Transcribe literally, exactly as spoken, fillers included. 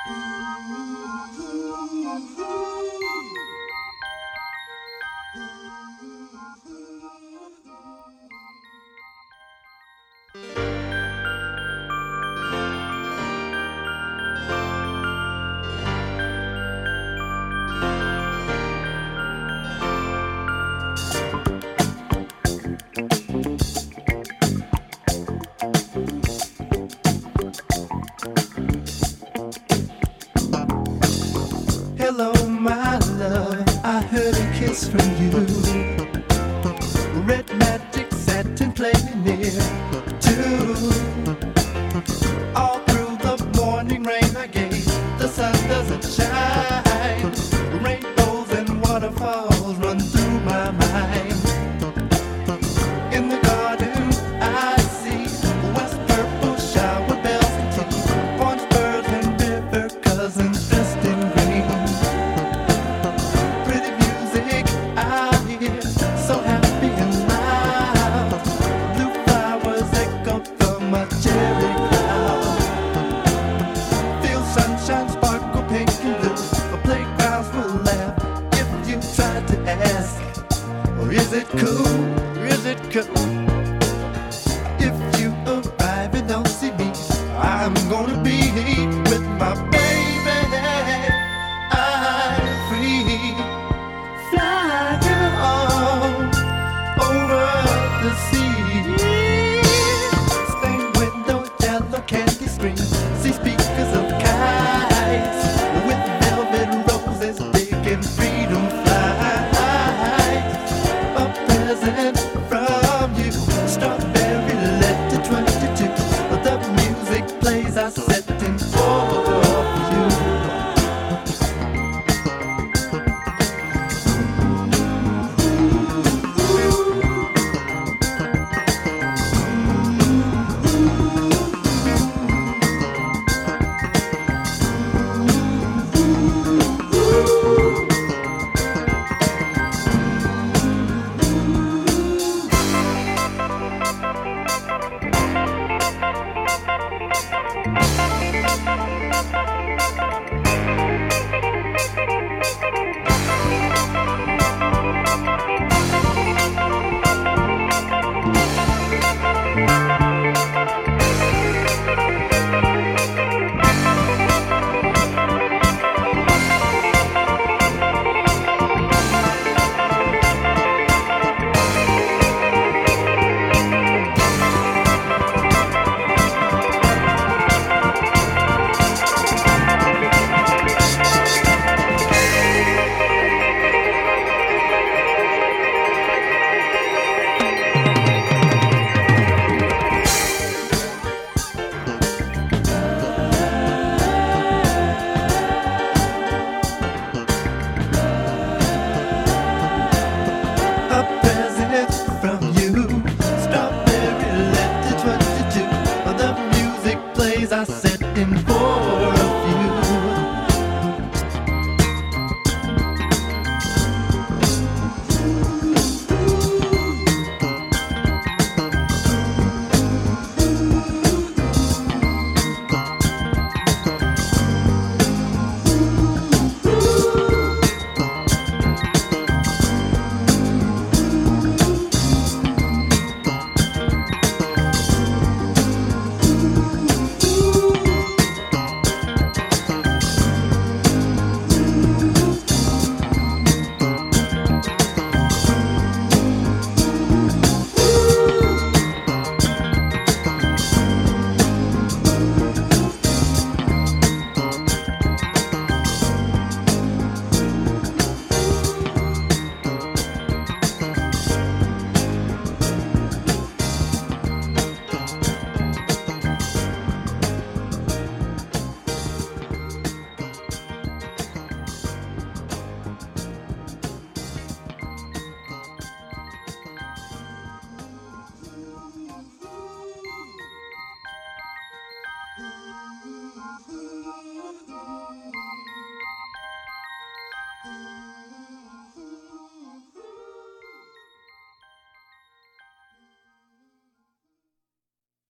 Hello, my love, I heard a kiss from you. Red magic satin playing near too. All through the morning rain I gave, the sun doesn't shine. Rainbows and waterfalls run through my mind. In the garden I see west purple shower bells and tea, orange birds and river cousins dressed in green. Pretty music I hear, so happy and loud. Blue flowers echo from a cherry cloud. Feel sunshine sparkle pink and blue. Playgrounds will laugh if you try to ask, or is it cool? Or is it cool? If you arrive and don't see me, I'm gonna be with my baby. I'm free, fly girl over the sea. Stained window, yellow candy screen. See speakers of kites with velvet roses, big and freedom flies. A present from you, strawberry letter twenty-two. The music plays, I set in for you. A present from you, strawberry letter twenty-two. The music plays, I set in for